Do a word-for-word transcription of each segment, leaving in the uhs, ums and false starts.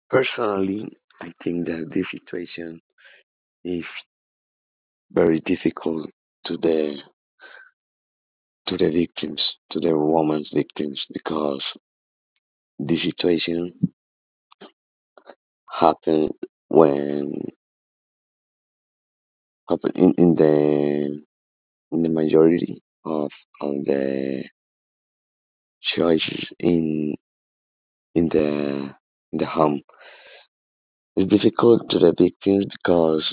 Personally, I think that this situation is very difficult to the to the victims, to the woman's victims, because this situation happened when happened in, in the in the majority of of the choices in in the in the home. It's difficult to the victims because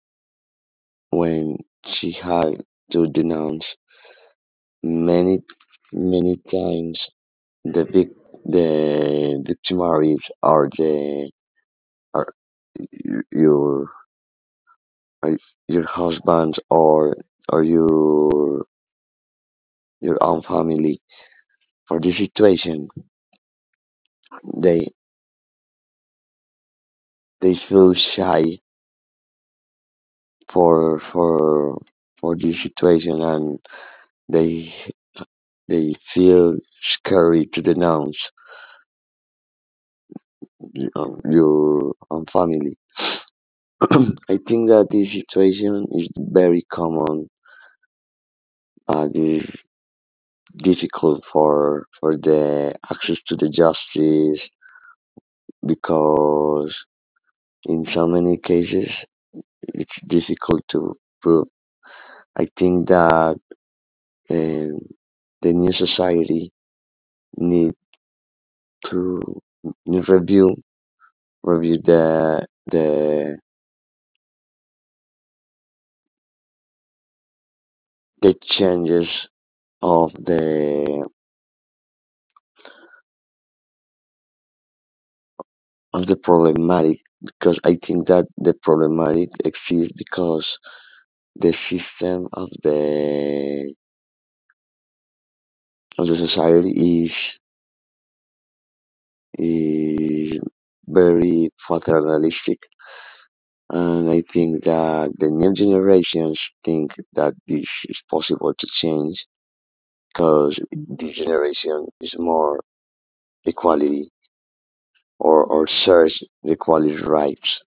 when she had to denounce many many times the vic the victimaries are the are y- your are your husband or or your your own family. For this situation, they they feel shy for for for this situation, and they they feel scary to denounce um, your own family. I think that this situation is very common. Uh, this is difficult for for the access to the justice because in so many cases it's difficult to prove. I think that um, the new society need to need review review the the the changes of the of the problematic, because I think that the problematic exists because the system of the of the society is is very paternalistic, and I think that the new generations think that this is possible to change because this generation is more equality or or search the equality rights.